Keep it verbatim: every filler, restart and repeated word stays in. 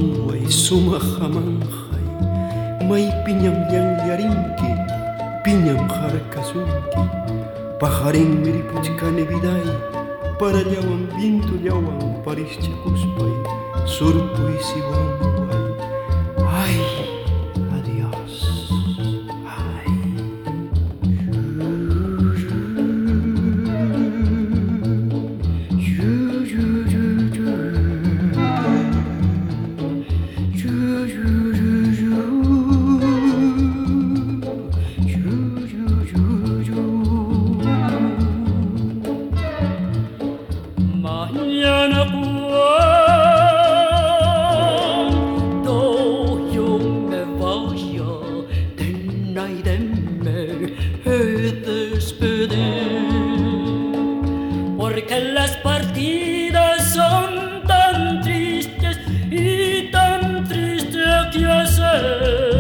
Sumanway, sumajamanjay, may piñam llanllarinki, piñam harkasunki, pajarin miripuchkane viday, para llawan viento llawan parischakuspay, surpuy siwanway. Ay, adiós. Ay. Mañana cuando yo me vaya, denme y denme he despedir, porque las partidas son tan tristes y tan tristes que hacer.